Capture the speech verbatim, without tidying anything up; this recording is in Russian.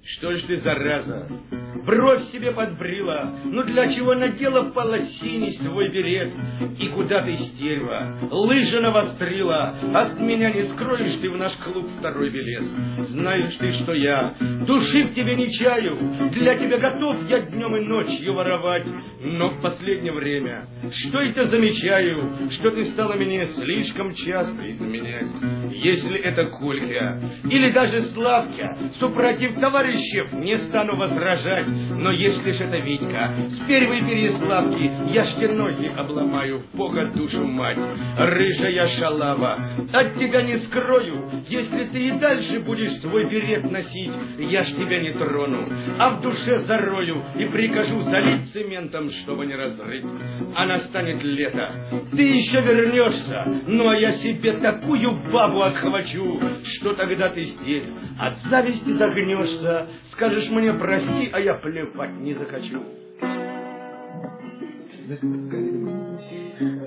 Что ж ты, зараза, бровь себе подбрила, ну для чего надела в полосине свой берет? И куда ты, стерва, лыжи навострила? От меня не скроешь ты в наш клуб второй билет. Знаешь ты, что я души в тебе не чаю, для тебя готов я днем и ночью воровать. Но в последнее время, что это замечаю, что ты стала мне слишком часто изменять. Если это Колька или даже Славка, супротив товарищев не стану возражать. Но если ж это Витька, с первой Переславки, я ж те ноги обломаю, в Бога душу мать. Рыжая шалава, от тебя не скрою, если ты и дальше будешь свой берет носить, я ж тебя не трону, а в душе зарою и прикажу залить цементом, чтобы не разрыть. А настанет лето, ты еще вернешься, ну а я себе такую бабу отхвачу, что тогда ты здесь от зависти загнешься, скажешь мне прости, а я плевать не захочу.